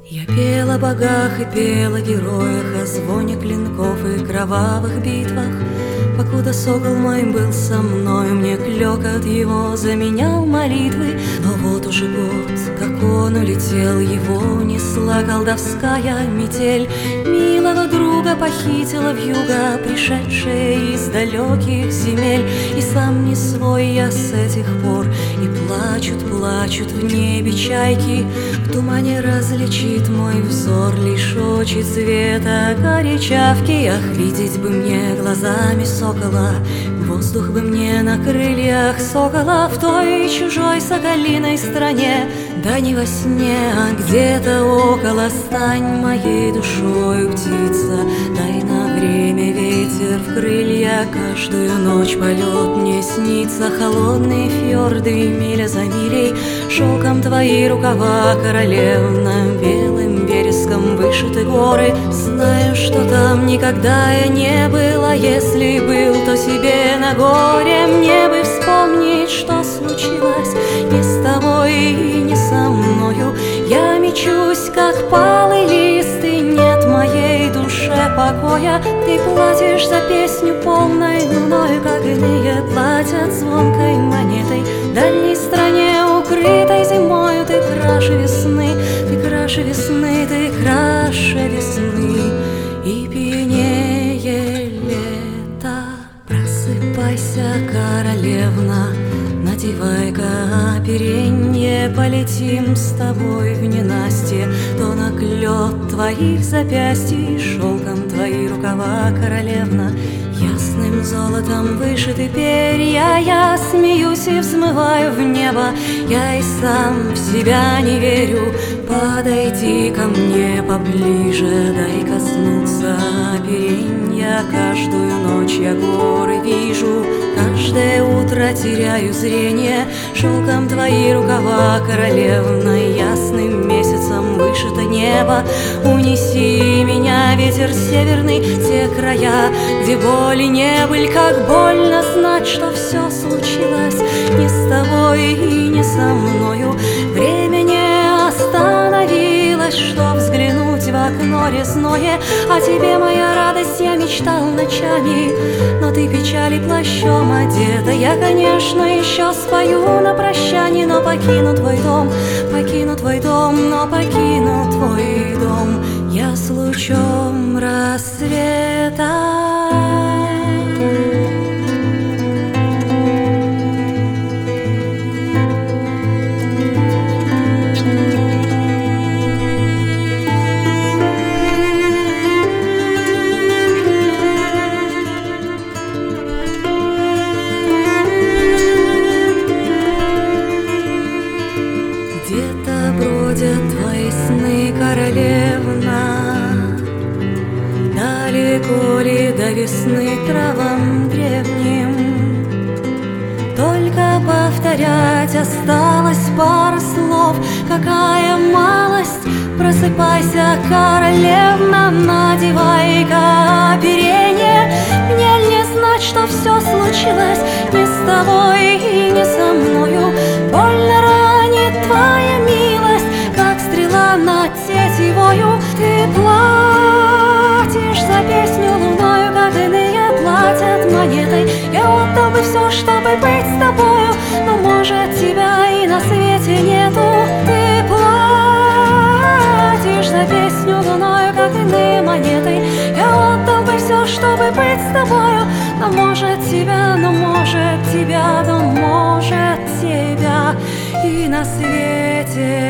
Я пела о богах и пела о героях, о звоне клинков и кровавых битвах. Покуда сокол мой был со мною, мне клёкот его заменял молитвы. Но вот уже год, как он улетел, его унесла колдовская метель. Милого друга похитила вьюга, пришедшая из далеких земель. И сам не свой я с этих пор, и плачут, плачут в небе чайки. В тумане различит мой взор лишь очи цвета горячавки. Ах, видеть бы мне глазами сокола, воздух бы мне на крыльях сокола в той чужой соколиной стране. Да не во сне, а где-то около. Стань моей душою, птица, дай на время ветер в крылья. Каждую ночь полет мне снится, холодные фьорды миля за милей. Шелком твои рукава, королевна, белым вереском вышиты горы. Знаю, что там никогда я не была, если был, то себе на горе. Мне бы вспомнить, что случилось не с тобой и не со мною. Я мечусь, как палый лист, и нет моей душе покоя. Ты платишь за песню полной луной, как иные платят звонкой монетой. В дальней стране, укрытой зимою, ты краше весны, ты краше весны, ты краше весны и пьянее лета. Просыпайся, королевна, надевай-ка оперенье, полетим с тобой в ненастье. Тонок лед твоих запястий, шелком твои рукава, королевна, ясным золотом вышиты перья. Я смеюсь и взмываю в небо, я и сам в себя не верю. Подойди ко мне поближе, дай коснуться оперенья. Каждую ночь я горы вижу, каждое утро теряю зрение. Шелком твои рукава, королевна, ясным месяцем вышито небо. Унеси меня, ветер северный, те края, где боли не были. Как больно знать, что все случилось не с тобой и не со мною. Время не остановилось, что взглянуть в окно резное. О тебе, моя радость, я мечтал ночами, но ты печали плащом одета. Я, конечно, еще спою на прощание, но покину твой дом, покину твой дом, но покину твой дом я с лучом рассвета. Где-то бродят твои сны, королевна, далеко ли до весны травам древним? Только повторять осталось пара слов. Какая малость! Просыпайся, королевна, надевай-ка оперенье. Мне ли не знать, что все случилось не с тобой и не со мною? Больно ранит твоя милость, как стрела над тетивою. Ты платишь за песню луною, как иные платят монетой. Я отдал бы все, чтобы быть с тобою, но, может, тебя и на свете нету. Ты платишь за песню луною, как иные монетой. Я отдал бы все, чтобы быть с тобою, но, может, тебя, но, может, тебя, но, может, тебя и на свете